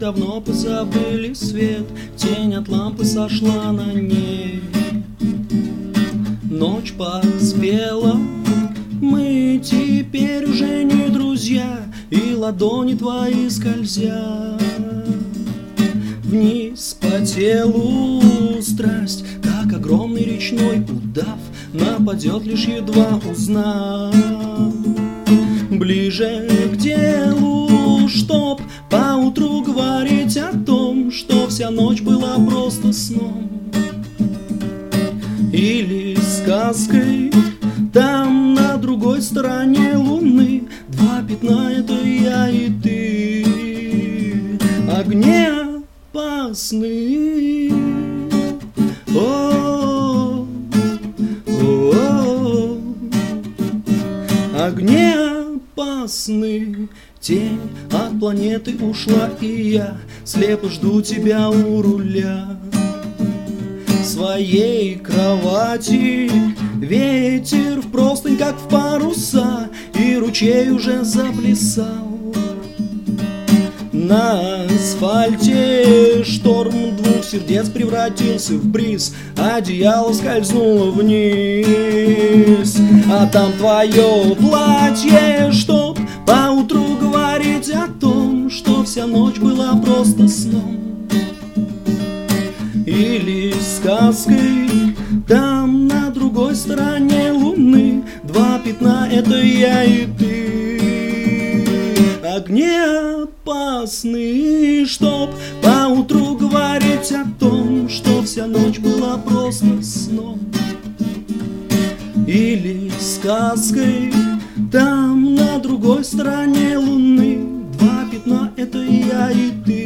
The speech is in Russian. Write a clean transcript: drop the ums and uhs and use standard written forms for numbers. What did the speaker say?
давно позабыли свет, тень от лампы сошла на ней. Ночь поспела, мы теперь уже не друзья, и ладони твои скользят вниз по телу. Страсть, как огромный речной удав, нападет лишь едва узнав. Ближе к делу, чтоб поутру говорить о том, что вся ночь была просто сном или сказкой. Там на другой стороне луны два пятна — это я и ты, огни опасны. О, огни опасны. Тень от планеты ушла, и я слепо жду тебя у руля своей кровати. Ветер в простынь, как в паруса, и ручей уже заплясал на асфальте. Шторм двух сердец превратился в бриз, одеяло скользнуло вниз, а там твое платье, чтоб поутру говорить о том, что вся ночь была просто сном или сказкой. Там на другой стороне луны два пятна — это я и ты, огни опасны. Чтоб поутру говорить о том, что вся ночь была просто сном или сказкой. Там на другой стороне луны два пятна — это я и ты.